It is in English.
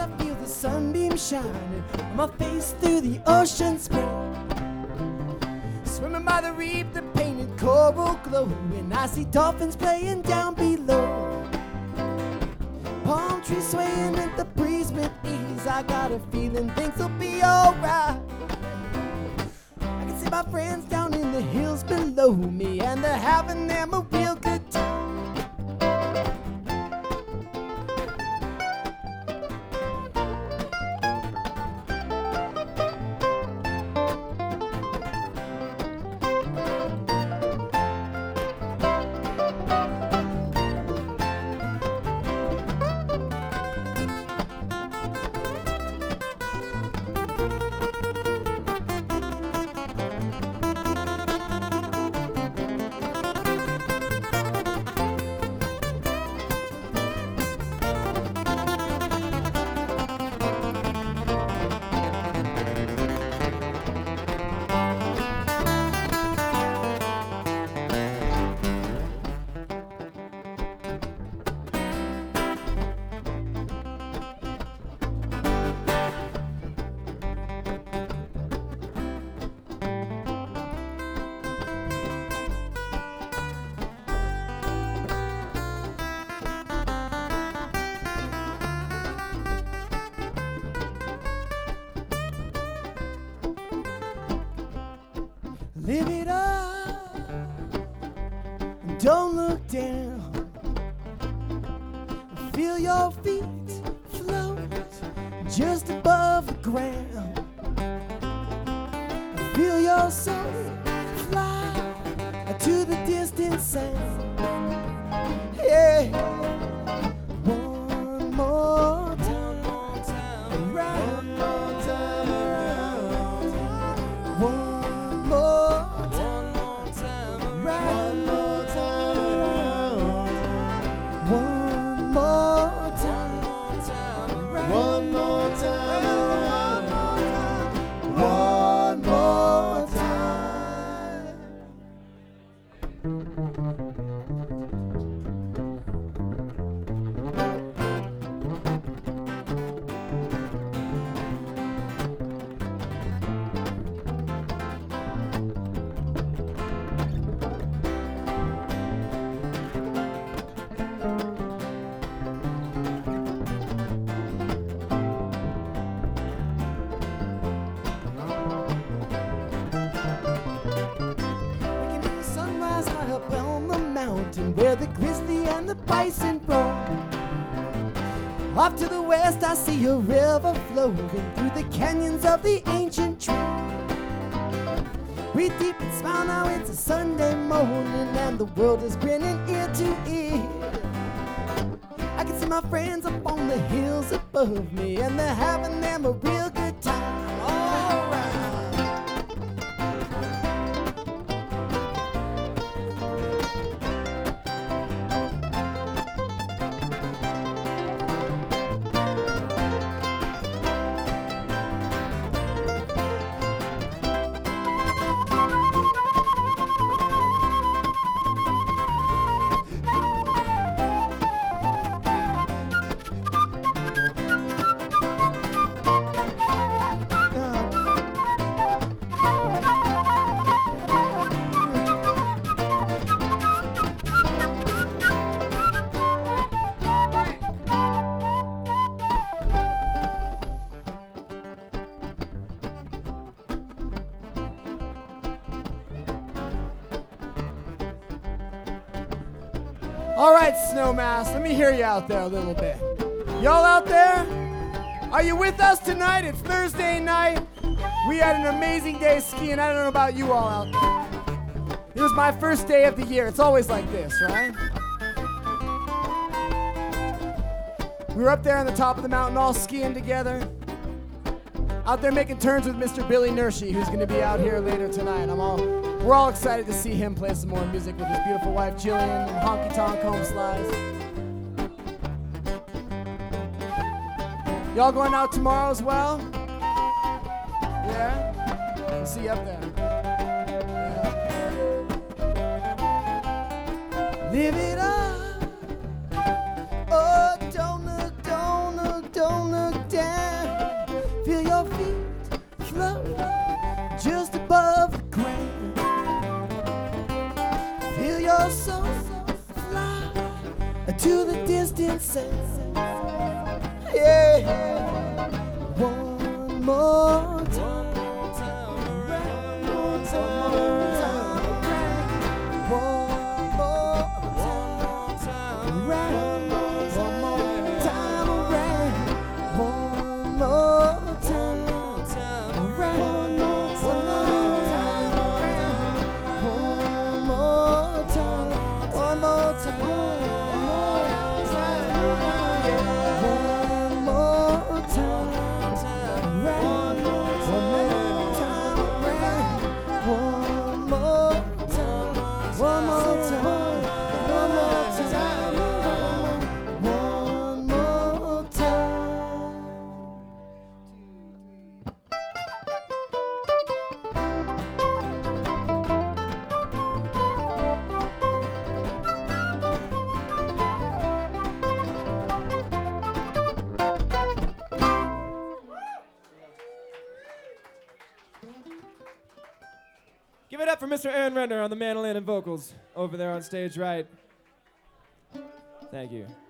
I feel the sunbeam shining on my face through the ocean spray. Swimming by the reef, the painted coral glow, and I see dolphins playing down below. Palm trees swaying in the breeze with ease. I got a feeling things will be alright. I can see my friends down in the hills below me, and they're having them a real good time. Live it up, don't look down. Feel your feet float just above the ground. Feel your soul fly to the distant sound. Yeah, one more time around. One more time around. One more time around. One more time around. One more time. Where the grizzly and the bison roam. Off to the west I see a river flowing through the canyons of the ancient tree. Breathe deep and smile, now it's a Sunday morning and the world is grinning ear to ear. I can see my friends up on the hills above me, and they're having them a real good time. All right. All right, Snowmass, let me hear you out there a little bit. Y'all out there? Are you with us tonight? It's Thursday night. We had an amazing day skiing. I don't know about you all out there. It was my first day of the year. It's always like this, right? We were up there on the top of the mountain all skiing together. Out there making turns with Mr. Billy Nershi, who's going to be out here later tonight. We're all excited to see him play some more music with his beautiful wife Jillian and Honky Tonk Home Slice. Y'all going out tomorrow as well? Yeah? We'll see you up there. Yeah. Live it up. Oh, don't look down. sunset. Yeah. One more time. One more time. One more time. One more time around. One more time around. One more time around. One more time. One more time. Give it up for Mr. Aaron Renner on the mandolin and vocals over there on stage right. Thank you.